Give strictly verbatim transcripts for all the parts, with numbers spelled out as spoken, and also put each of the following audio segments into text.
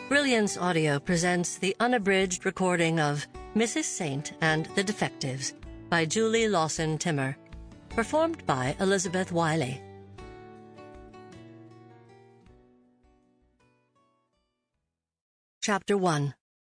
Brilliance Audio presents the unabridged recording of Missus Saint and the Defectives by Julie Lawson Timmer, performed by Elizabeth Wiley. Chapter one.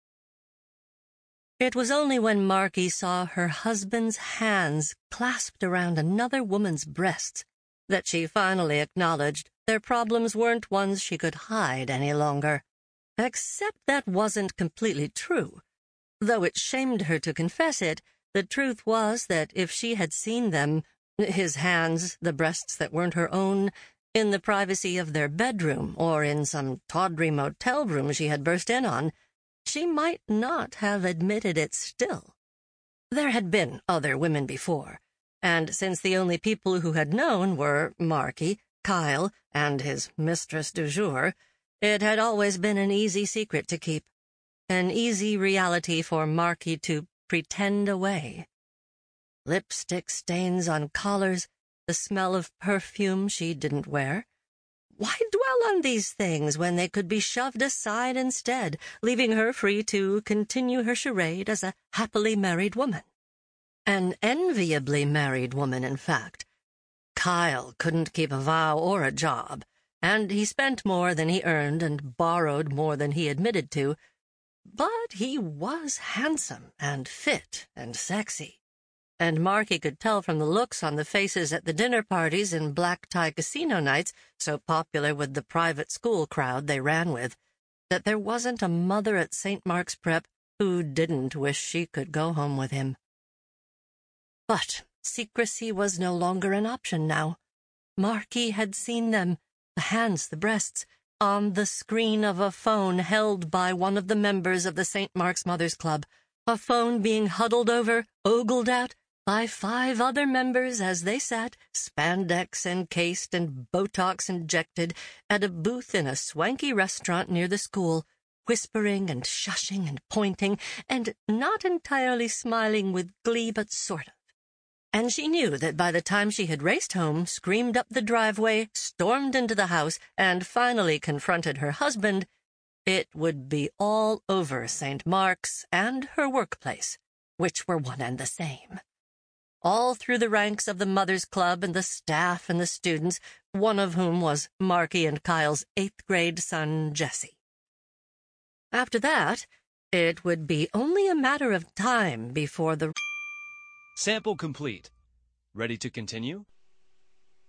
It was only when Marky saw her husband's hands clasped around another woman's breasts that she finally acknowledged their problems weren't ones she could hide any longer. Except that wasn't completely true. Though it shamed her to confess it, the truth was that if she had seen them, his hands, the breasts that weren't her own, in the privacy of their bedroom or in some tawdry motel room she had burst in on, she might not have admitted it still. There had been other women before, and since the only people who had known were Marky, Kyle, and his mistress du jour, it had always been an easy secret to keep, an easy reality for Marky to pretend away. Lipstick stains on collars, the smell of perfume she didn't wear. Why dwell on these things when they could be shoved aside instead, leaving her free to continue her charade as a happily married woman? An enviably married woman, in fact. Kyle couldn't keep a vow or a job, and he spent more than he earned and borrowed more than he admitted to, but he was handsome and fit and sexy, and Marky could tell from the looks on the faces at the dinner parties and black-tie casino nights so popular with the private school crowd they ran with, that there wasn't a mother at Saint Mark's Prep who didn't wish she could go home with him. But secrecy was no longer an option now. Marky had seen them, the hands, the breasts, on the screen of a phone held by one of the members of the Saint Mark's Mothers Club, a phone being huddled over, ogled at, by five other members as they sat, spandex encased and Botox injected, at a booth in a swanky restaurant near the school, whispering and shushing and pointing, and not entirely smiling with glee, but sort of. And she knew that by the time she had raced home, screamed up the driveway, stormed into the house, and finally confronted her husband, it would be all over Saint Mark's and her workplace, which were one and the same. All through the ranks of the Mothers Club and the staff and the students, one of whom was Marky and Kyle's eighth-grade son, Jesse. After that, it would be only a matter of time before the... Sample complete. Ready to continue?